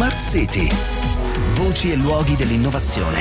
Smart City. Voci e luoghi dell'innovazione.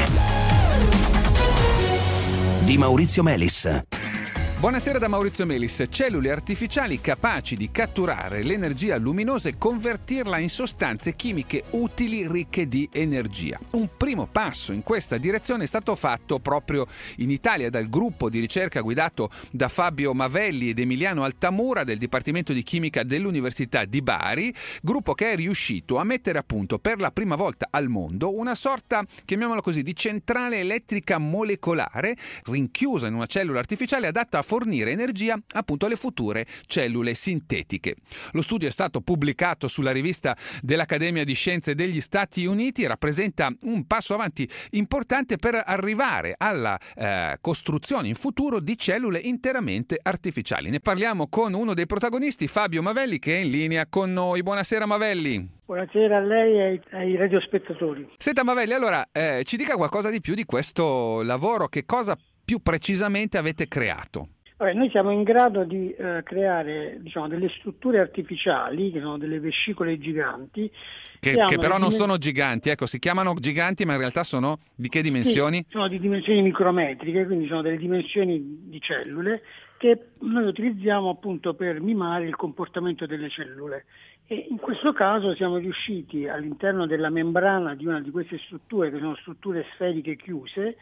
Di Maurizio Melis. Buonasera da Maurizio Melis. Cellule artificiali capaci di catturare l'energia luminosa e convertirla in sostanze chimiche utili ricche di energia. Un primo passo in questa direzione è stato fatto proprio in Italia dal gruppo di ricerca guidato da Fabio Mavelli ed Emiliano Altamura del Dipartimento di Chimica dell'Università di Bari, gruppo che è riuscito a mettere a punto per la prima volta al mondo una sorta, chiamiamola così, di centrale elettrica molecolare rinchiusa in una cellula artificiale adatta a fornire energia appunto alle future cellule sintetiche. Lo studio è stato pubblicato sulla rivista dell'Accademia di Scienze degli Stati Uniti e rappresenta un passo avanti importante per arrivare alla costruzione in futuro di cellule interamente artificiali. Ne parliamo con uno dei protagonisti, Fabio Mavelli, che è in linea con noi. Buonasera Mavelli. Buonasera a lei e ai radiospettatori. Senta Mavelli, allora ci dica qualcosa di più di questo lavoro, che cosa più precisamente avete creato? Noi siamo in grado di creare delle strutture artificiali, che sono delle vescicole giganti. Che però non sono giganti, si chiamano giganti, ma in realtà sono di che dimensioni? Sì, sono di dimensioni micrometriche, quindi sono delle dimensioni di cellule che noi utilizziamo appunto per mimare il comportamento delle cellule. E in questo caso siamo riusciti all'interno della membrana di una di queste strutture, che sono strutture sferiche chiuse,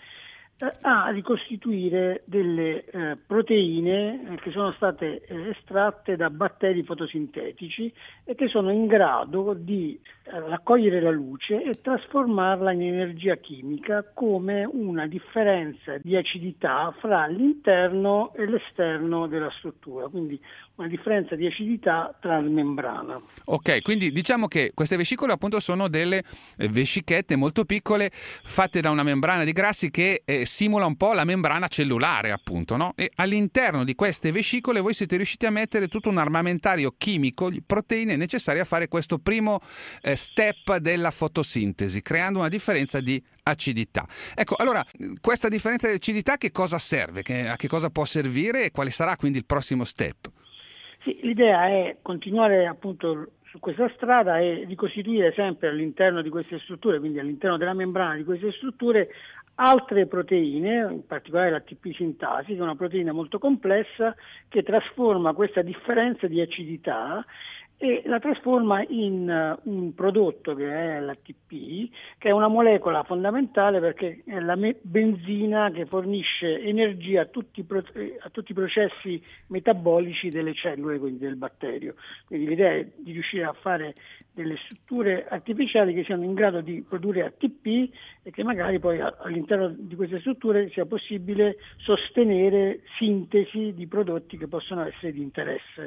a ricostituire delle proteine che sono state estratte da batteri fotosintetici e che sono in grado di raccogliere la luce e trasformarla in energia chimica come una differenza di acidità fra l'interno e l'esterno della struttura, quindi una differenza di acidità transmembrana. Ok, quindi diciamo che queste vescicole appunto sono delle vescichette molto piccole fatte da una membrana di grassi che simula un po' la membrana cellulare appunto, no? E all'interno di queste vescicole voi siete riusciti a mettere tutto un armamentario chimico, proteine necessarie a fare questo primo step della fotosintesi, creando una differenza di acidità. Ecco, allora, questa differenza di acidità che cosa serve? A che cosa può servire e quale sarà quindi il prossimo step? Sì, l'idea è continuare appunto su questa strada e ricostituire sempre all'interno di queste strutture, quindi all'interno della membrana di queste strutture, altre proteine, in particolare l'ATP sintasi, che è una proteina molto complessa che trasforma questa differenza di acidità e la trasforma in un prodotto che è l'ATP, che è una molecola fondamentale perché è la benzina che fornisce energia a tutti i processi metabolici delle cellule, quindi del batterio. Quindi l'idea è di riuscire a fare delle strutture artificiali che siano in grado di produrre ATP e che magari poi all'interno di queste strutture sia possibile sostenere sintesi di prodotti che possono essere di interesse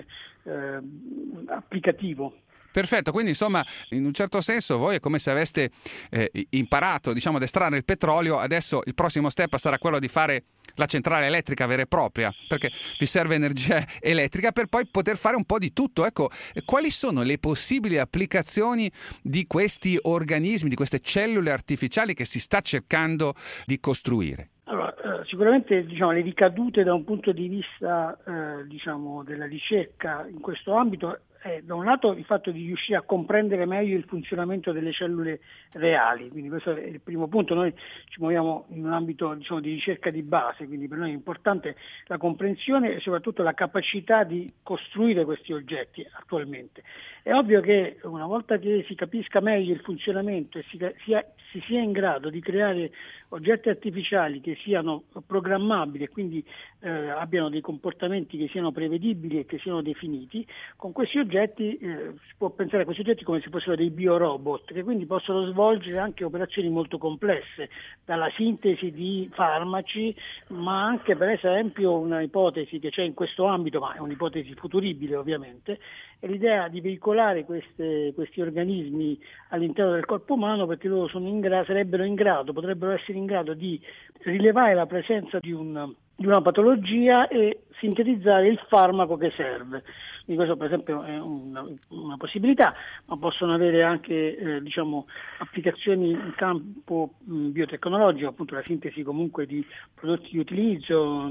applicativo. Perfetto, quindi insomma in un certo senso voi è come se aveste imparato ad estrarre il petrolio, adesso il prossimo step sarà quello di fare la centrale elettrica vera e propria, perché vi serve energia elettrica per poi poter fare un po' di tutto. Ecco, quali sono le possibili applicazioni di questi organismi, di queste cellule artificiali che si sta cercando di costruire? Allora, sicuramente le ricadute da un punto di vista della ricerca in questo ambito è da un lato il fatto di riuscire a comprendere meglio il funzionamento delle cellule reali, quindi questo è il primo punto. Noi ci muoviamo in un ambito di ricerca di base, quindi per noi è importante la comprensione e soprattutto la capacità di costruire questi oggetti attualmente. È ovvio che una volta che si capisca meglio il funzionamento e si sia in grado di creare oggetti artificiali che siano programmabili e quindi abbiano dei comportamenti che siano prevedibili e che siano definiti, con questi oggetti si può pensare a questi oggetti come se fossero dei biorobot che quindi possono svolgere anche operazioni molto complesse, dalla sintesi di farmaci, ma anche per esempio una ipotesi che c'è in questo ambito, ma è un'ipotesi futuribile ovviamente, è l'idea di veicolare questi organismi all'interno del corpo umano, perché loro potrebbero essere in grado di rilevare la presenza di una patologia e sintetizzare il farmaco che serve. Quindi questo per esempio è una possibilità, ma possono avere anche applicazioni in campo biotecnologico, appunto la sintesi comunque di prodotti di utilizzo,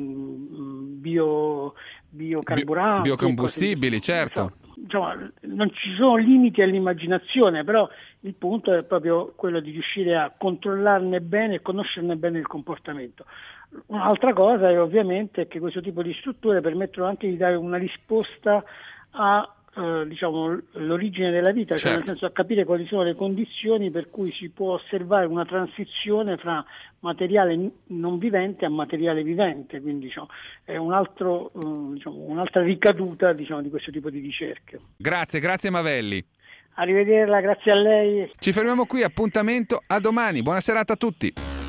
biocarburanti, biocombustibili, certo. Non ci sono limiti all'immaginazione, però il punto è proprio quello di riuscire a controllarne bene e conoscerne bene il comportamento. Un'altra cosa è ovviamente che questo tipo di strutture permettono anche di dare una risposta a l'origine della vita, cioè nel senso a capire quali sono le condizioni per cui si può osservare una transizione fra materiale non vivente a materiale vivente, quindi è un'altra ricaduta di questo tipo di ricerche. Grazie Mavelli. Arrivederla, grazie a lei. Ci fermiamo qui, appuntamento a domani. Buona serata a tutti.